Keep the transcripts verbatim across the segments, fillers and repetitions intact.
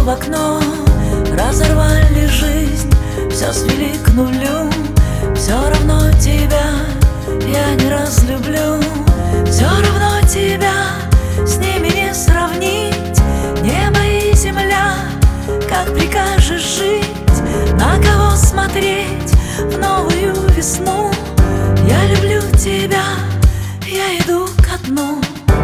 в окно, разорвали жизнь, все свели к нулю. Все равно тебя я не разлюблю, все равно тебя с ними не сравнить. Небо и земля, как прикажешь жить, на кого смотреть в новую весну. Я люблю тебя, я иду ко дну.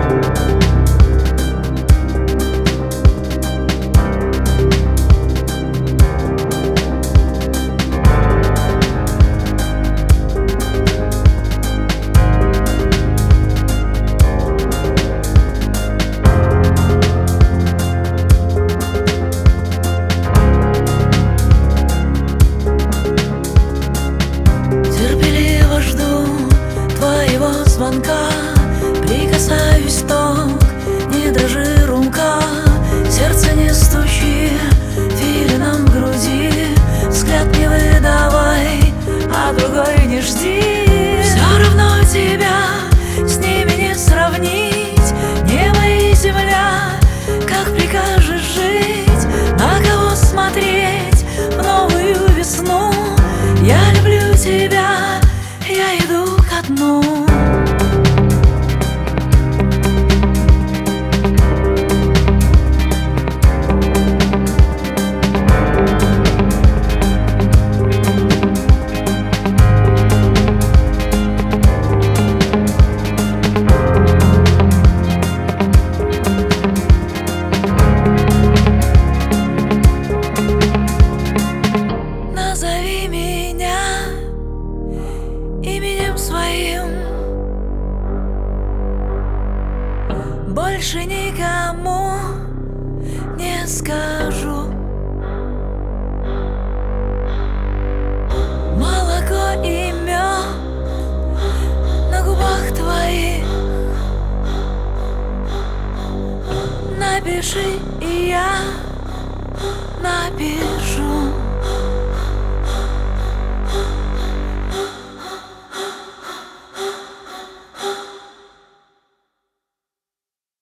Звонка, прикасаюсь ток, не дрожи рука, сердце не стучи, филином в груди, взгляд не выдавай, а другой не жди. Все равно тебя с ними не сравнить, небо и земля, как прикажешь жить, на кого смотреть в новую весну. Я люблю тебя, я иду ко дну. Назови меня именем своим, больше никому не скажу. Молоко и мед на губах твоих, напиши, и я напишу.